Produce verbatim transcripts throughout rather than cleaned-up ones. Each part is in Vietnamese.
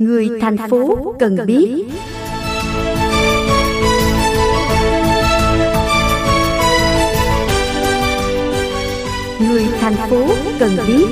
Người thành phố cần biết. Người thành phố cần biết.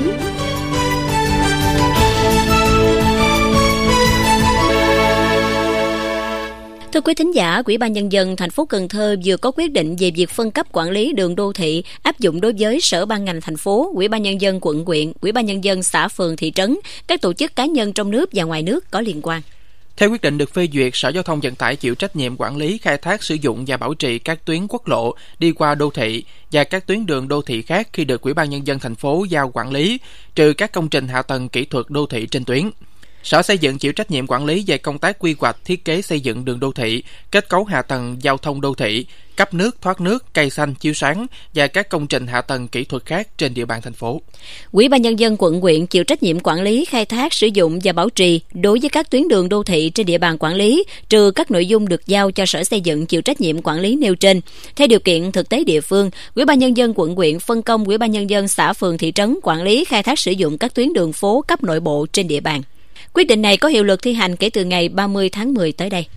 Thưa quý thính giả, Ủy ban Nhân dân thành phố Cần Thơ vừa có quyết định về việc phân cấp quản lý đường đô thị áp dụng đối với sở ban ngành thành phố, Ủy ban Nhân dân quận huyện, Ủy ban Nhân dân xã phường thị trấn, các tổ chức cá nhân trong nước và ngoài nước có liên quan. Theo quyết định được phê duyệt, Sở Giao thông Vận tải chịu trách nhiệm quản lý, khai thác, sử dụng và bảo trì các tuyến quốc lộ đi qua đô thị và các tuyến đường đô thị khác khi được Ủy ban Nhân dân thành phố giao quản lý, trừ các công trình hạ tầng kỹ thuật đô thị trên tuyến. Sở Xây dựng chịu trách nhiệm quản lý về công tác quy hoạch, thiết kế xây dựng đường đô thị, kết cấu hạ tầng giao thông đô thị, cấp nước, thoát nước, cây xanh, chiếu sáng và các công trình hạ tầng kỹ thuật khác trên địa bàn thành phố. Ủy ban Nhân dân quận huyện chịu trách nhiệm quản lý, khai thác, sử dụng và bảo trì đối với các tuyến đường đô thị trên địa bàn quản lý, trừ các nội dung được giao cho Sở Xây dựng chịu trách nhiệm quản lý nêu trên. Theo điều kiện thực tế địa phương, Ủy ban Nhân dân quận huyện phân công Ủy ban Nhân dân xã phường thị trấn quản lý, khai thác, sử dụng các tuyến đường phố cấp nội bộ trên địa bàn. Quyết định này có hiệu lực thi hành kể từ ngày ba mươi tháng mười tới đây.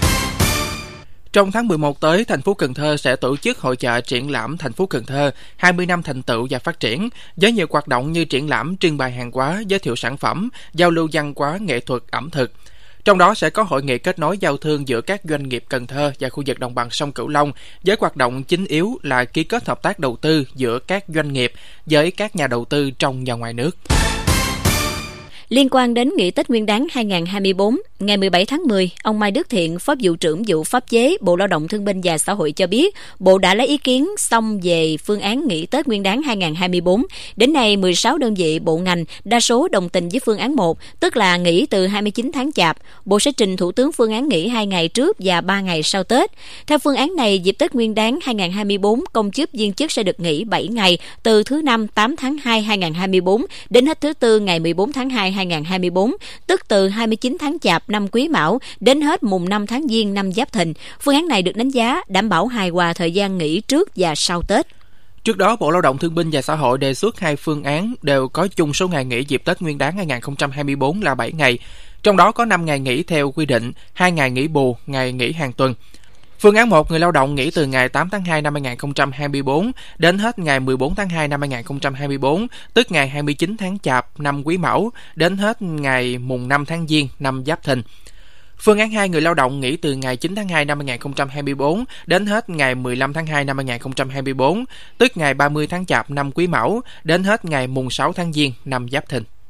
Trong tháng mười một tới, thành phố Cần Thơ sẽ tổ chức hội chợ triển lãm thành phố Cần Thơ hai mươi năm thành tựu và phát triển, với nhiều hoạt động như triển lãm, trưng bày hàng hóa, giới thiệu sản phẩm, giao lưu văn hóa, nghệ thuật, ẩm thực. Trong đó sẽ có hội nghị kết nối giao thương giữa các doanh nghiệp Cần Thơ và khu vực đồng bằng sông Cửu Long, với hoạt động chính yếu là ký kết hợp tác đầu tư giữa các doanh nghiệp với các nhà đầu tư trong và ngoài nước. Liên quan đến nghỉ Tết Nguyên đán hai không hai tư, ngày mười bảy tháng mười, ông Mai Đức Thiện, Phó vụ trưởng vụ pháp chế, Bộ Lao động Thương binh và Xã hội cho biết, Bộ đã lấy ý kiến xong về phương án nghỉ Tết Nguyên đán hai không hai tư. Đến nay, mười sáu đơn vị bộ ngành đa số đồng tình với phương án một, tức là nghỉ từ hai mươi chín tháng Chạp. Bộ sẽ trình Thủ tướng phương án nghỉ hai ngày trước và ba ngày sau Tết. Theo phương án này, dịp Tết Nguyên đán hai không hai tư, công chức viên chức sẽ được nghỉ bảy ngày, từ thứ Năm tám tháng hai hai không hai tư đến hết thứ Tư ngày mười bốn tháng hai hai không hai tư, tức từ hai mươi chín tháng Chạp năm Quý Mão đến hết mùng năm tháng Giêng năm Giáp Thìn. Phương án này được đánh giá đảm bảo hài hòa thời gian nghỉ trước và sau Tết. Trước đó, Bộ Lao động Thương binh và Xã hội đề xuất hai phương án đều có chung số ngày nghỉ dịp Tết Nguyên đán hai không hai tư là bảy ngày, trong đó có năm ngày nghỉ theo quy định, hai ngày nghỉ bù, ngày nghỉ hàng tuần. Phương án một, người lao động nghỉ từ ngày tám tháng hai năm hai không hai tư đến hết ngày mười bốn tháng hai năm hai không hai tư, tức ngày hai mươi chín tháng Chạp năm Quý Mão đến hết ngày mùng năm tháng Giêng năm Giáp Thìn. Phương án hai, người lao động nghỉ từ ngày chín tháng hai năm hai không hai tư đến hết ngày mười lăm tháng hai năm hai không hai tư, tức ngày ba mươi tháng Chạp năm Quý Mão đến hết ngày mùng sáu tháng Giêng năm Giáp Thìn.